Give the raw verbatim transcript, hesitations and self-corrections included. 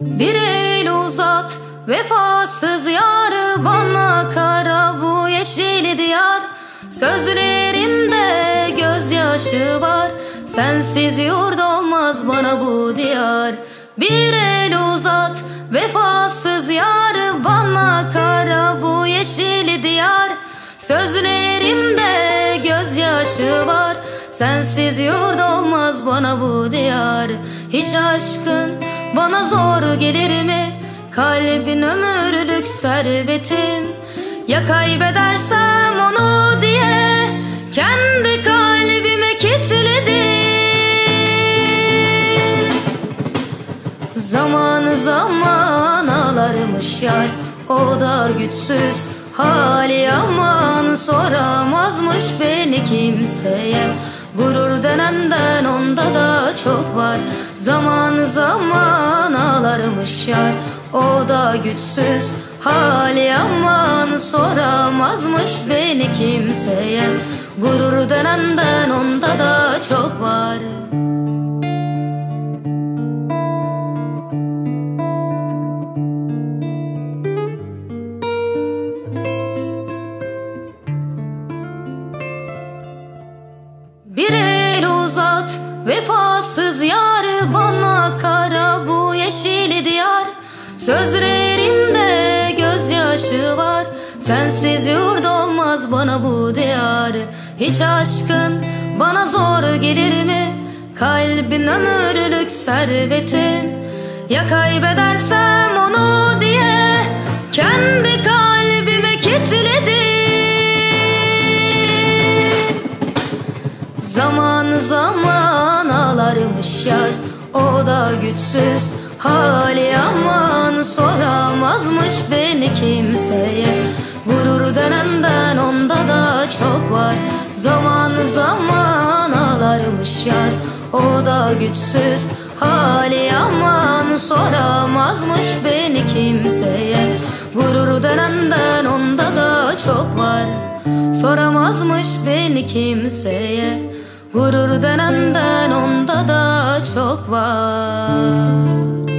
Bir el uzat vefasız yarı bana, kara bu yeşil diyar. Sözlerimde gözyaşı var, sensiz yurt olmaz bana bu diyar. Bir el uzat vefasız yarı bana, kara bu yeşil diyar. Sözlerimde gözyaşı var, sensiz yurt olmaz bana bu diyar. Hiç aşkın bana zor gelir mi? Kalbin ömürlük servetim. Ya kaybedersem onu diye kendi kalbime kilitledim. Zaman zaman ağlarmış yar, o da güçsüz hali aman, soramazmış beni kimseye. Gurur denenden onda da çok var. Zaman zaman ağlarmış yar, o da güçsüz hali aman, soramazmış beni kimseye. Gurur denenden onda da çok var. Bir el uzat vefasız yarı bana, kara bu yeşil diyar. Sözlerimde gözyaşı var, sensiz yurt olmaz bana bu diyar. Hiç aşkın bana zor gelir mi? Kalbin ömürlük servetim. Ya kaybedersem onu diye kendi kalbime kilitledim. Zaman zaman ağlarmış yar, o da güçsüz hali aman, soramazmış beni kimseye. Gurur denenden onda da çok var. Zaman zaman ağlarmış yar, o da güçsüz hali aman, soramazmış beni kimseye. Gurur denenden onda da çok var. Soramazmış beni kimseye. Gurur denenden onda da çok var.